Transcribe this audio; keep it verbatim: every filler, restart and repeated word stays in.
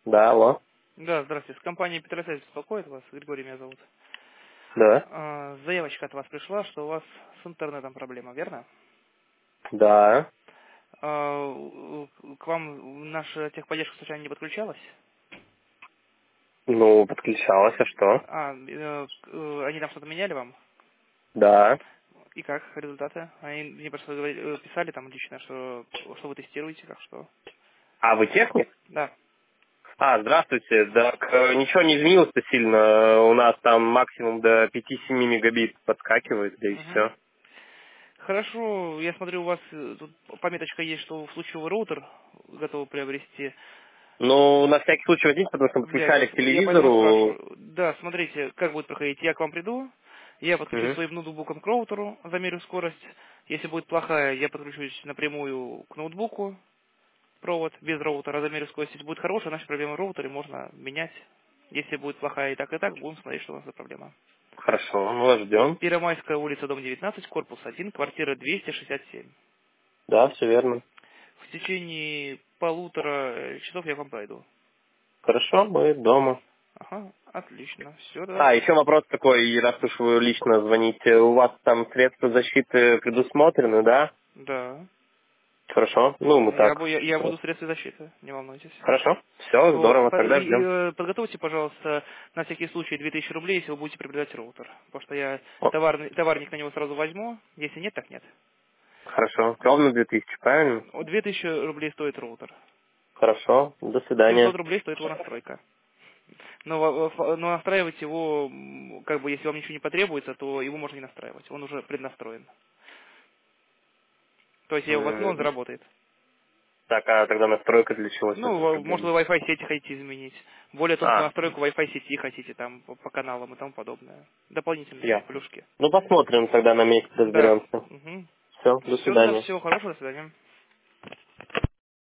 Да, алло. Да, здравствуйте. С компании Петросвязь беспокоит вас. Григорий меня зовут. Да. А, Заявочка от вас пришла, что у вас с интернетом проблема, верно? Да. А, у- К вам наша техподдержка случайно не подключалась? Ну, подключалась, а что? А, э, к- э, они там что-то меняли вам? Да. И как результаты? Они мне просто говорили- э, писали там лично, что, что вы тестируете, как что. А вы техник? Да. А, здравствуйте. Так, э, ничего не изменилось-то сильно. У нас там максимум до пяти-семи мегабит подскакивает, да и Мгм. все. Хорошо, я смотрю, у вас э, тут пометочка есть, что в случае вы роутер готовы приобрести. Ну, на всякий случай возьмите, потому что мы Для этого, подключали к я поэтому телевизору. спрашиваю. Да, смотрите, как будет проходить. Я к вам приду, я подключусь Мгм. своим ноутбуком к роутеру, замерю скорость. Если будет плохая, я подключусь напрямую к ноутбуку, провод без роутера, замерю скорость. Если будет хорошая, значит проблема в роутере, можно менять. Если будет плохая и так, и так, будем смотреть, что у нас за проблема. Хорошо, мы вас ждем. Первомайская улица, дом девятнадцать, корпус один, квартира двести шестьдесят семь. Да, все верно. В течение полутора э, часов я к вам пройду. Хорошо, мы дома. Ага, отлично. Все, да. А, еще вопрос такой, раз уж вы лично звоните, у вас там средства защиты предусмотрены, да? Да. Хорошо. Ну, мы Я, так. бу- я, я э, буду средства защиты, не волнуйтесь. Хорошо. Все, Вот. здорово, По- тогда и, ждем. э, Подготовьте, пожалуйста, на всякий случай две тысячи рублей, если вы будете приобретать роутер. Потому что я О, товарный, товарник на него сразу возьму. Если нет, так нет. хорошо. Ровно две тысячи, правильно? Вот две тысячи рублей стоит роутер. Хорошо. До свидания. семьсот рублей стоит его настройка. Но, во- во- но настраивать его, м, как бы, если вам ничего не потребуется, то его можно не настраивать. Он уже преднастроен. То есть я его воткну, он М, заработает. Так, а тогда настройка для чего, Ну, если во- может, проблема? вы Wi-Fi сети хотите изменить. Более тонкую А, настройку Wi-Fi сети хотите там по, по каналам и тому подобное. Дополнительные ясно. плюшки. Ну, посмотрим, тогда на месяц Да. разберемся. Угу. Все, до Все, тогда свидания. всего хорошего, до свидания.